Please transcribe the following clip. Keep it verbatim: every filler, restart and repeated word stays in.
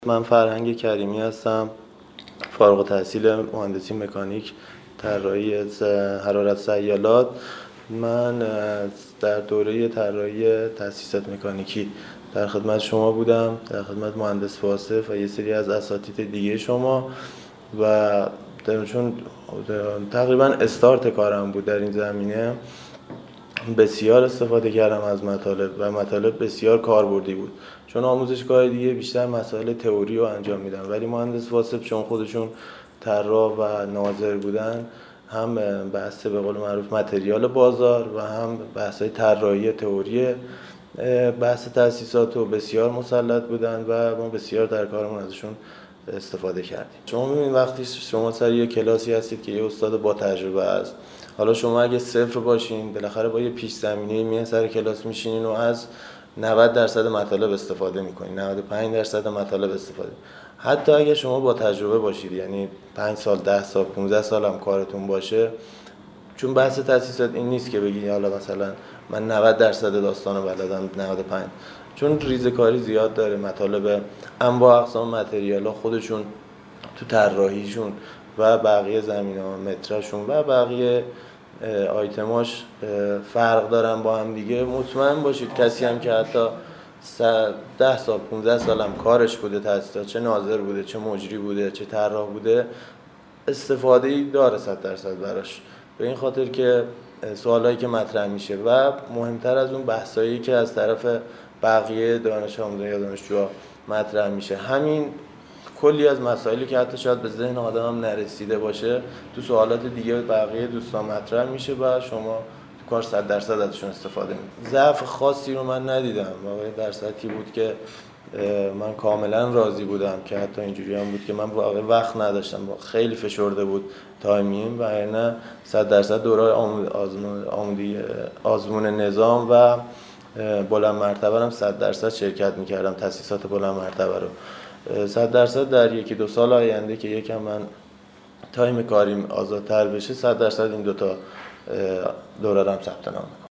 من فرهنگ کریمی هستم، فارغ التحصیل مهندسی مکانیک طراحی حرارت سیالات. من در دوره طراحی تاسیسات مکانیکی در خدمت شما بودم، در خدمت مهندس واصف و یه سری از اساتید دیگه شما، و چون تقریبا استارت کارم بود در این زمینه بسیار استفاده کردم از مطالب و مطالب بسیار کاربردی بود، چون آموزشگاه دیگه بیشتر مسائل تئوری رو انجام میدن، ولی مهندس واصف چون خودشون طراح و ناظر بودن، هم بحث به قول معروف متریال بازار و هم بحث طراحی تئوری بحث تاسیسات رو بسیار مسلط بودن و ما بسیار در کارمون ازشون استفاده کردیم. شما می‌بینید وقتی شما سر یه کلاسی هستید که یه استاد با تجربه است، حالا شما اگه صفر باشین بالاخره با یه پیش زمینه میان سر کلاس میشینین و از نود درصد مطالب استفاده میکنین، نود و پنج درصد مطالب استفاده. حتی اگه شما با تجربه باشید، یعنی پنج سال، ده سال، پانزده سال هم کارتون باشه، چون بحث تاسیسات این نیست که بگی حالا مثلا من نود درصد داستانو بلدم، نود و پنج، چون ریزه‌کاری زیاد داره. مطالب انواع اقسام متریالا خودشون تو طراحیشون و بقیه زمینه‌ها مترشون و بقیه آیتماش فرق دارن با هم دیگه. مطمئن باشید کسی هم که حتی ده سال، پانزده سال هم کارش بوده تاسیسات، چه ناظر بوده، چه مجری بوده، چه طراح بوده، استفاده‌ای داره صد درصد براش، به این خاطر که سوالایی که مطرح میشه و مهمتر از اون بحثایی که از طرف بقیه دانش آموزان یا دانشجوها مطرح میشه، همین کلی از مسائلی که حتی شاید به ذهن آدم هم نرسیده باشه تو سوالات دیگه بقیه دوستان مطرح میشه و شما تو کار صد درصد ازشون استفاده میکنید. ضعف خاصی رو من ندیدم، واقعا در سطحی بود که من کاملا راضی بودم، که حتی اینجوری هم بود که من واقعا وقت نداشتم، خیلی فشرده بود تایمیم، و نه صد درصد دوره آمودی آزمون نظام و بلند مرتبه هم صد درصد شرکت میکردم، تاسیسات بلند مرتبه رو صد درصد در یکی دو سال آینده که یکم من تایم کاریم آزادتر بشه، صد درصد این دوتا دوره رو هم ثبت نام میکنم.